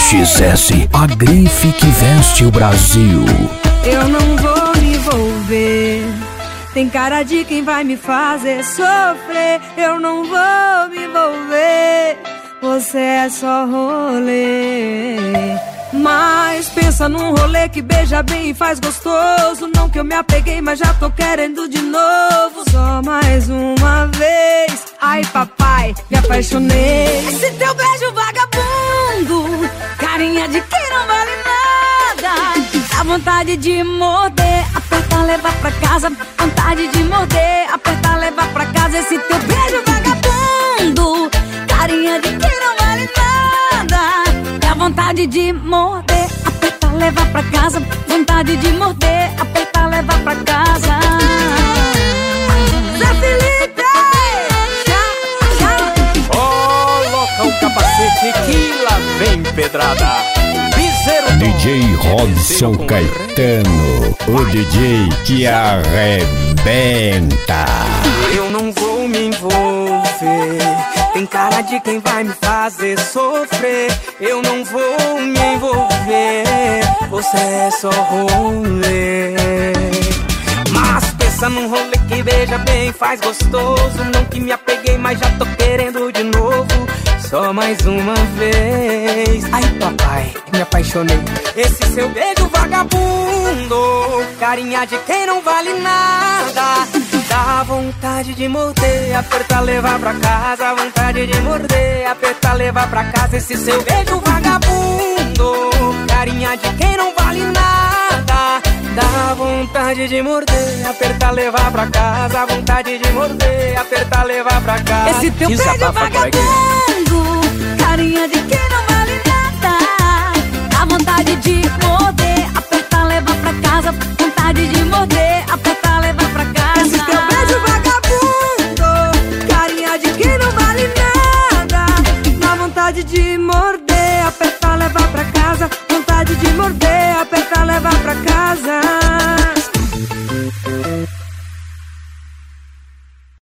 XS, a grife que veste o Brasil. Eu não vou me envolver, tem cara de quem vai me fazer sofrer. Eu não vou me envolver, você é só rolê. Mas pensa num rolê que beija bem e faz gostoso. Não que eu me apeguei, mas já tô querendo de novo. Só mais uma vez. Ai papai, me apaixonei. Esse teu beijo vagabundo, carinha de quem não vale nada. Dá vontade de morder, apertar, levar pra casa. Vontade de morder, apertar, levar pra casa. Esse teu beijo vagabundo, carinha de quem não vale nada. Dá vontade de morder, apertar, levar pra casa. Vontade de morder, apertar, levar pra casa. Zé Felipe! Coloca o capacete que lá vem pedrada. DJ Robson Caetano, o DJ que arrebenta. Eu não vou me envolver, tem cara de quem vai me fazer sofrer. Eu não vou me envolver, você é só rolê. Mas pensa num rolê que beija bem, faz gostoso. Não que me apeguei, mas já tô querendo de novo. Só mais uma vez. Ai papai, me apaixonei. Esse seu beijo vagabundo, carinha de quem não vale nada. Dá vontade de morder, apertar, levar pra casa. Vontade de morder, apertar, levar pra casa. Esse seu beijo vagabundo, carinha de quem não vale nada. Dá vontade de morder, apertar, levar pra casa. Vontade de morder, apertar, levar pra casa. Esse teu beijo vagabundo,